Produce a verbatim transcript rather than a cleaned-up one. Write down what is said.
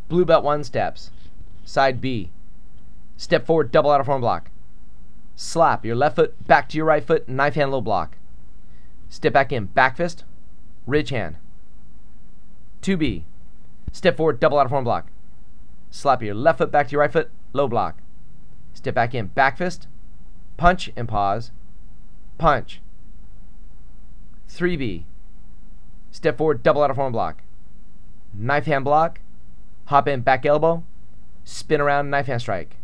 Blue belt one steps. Side B. Step forward, double out of form block. Slap your left foot back to your right foot, knife hand low block. Step back in, back fist, ridge hand. two B. Step forward, double out of form block. Slap your left foot back to your right foot, low block. Step back in, back fist, punch and pause, punch. three B. Step forward, double out of form block. Knife hand block, hop in, back elbow, spin around, knife hand strike.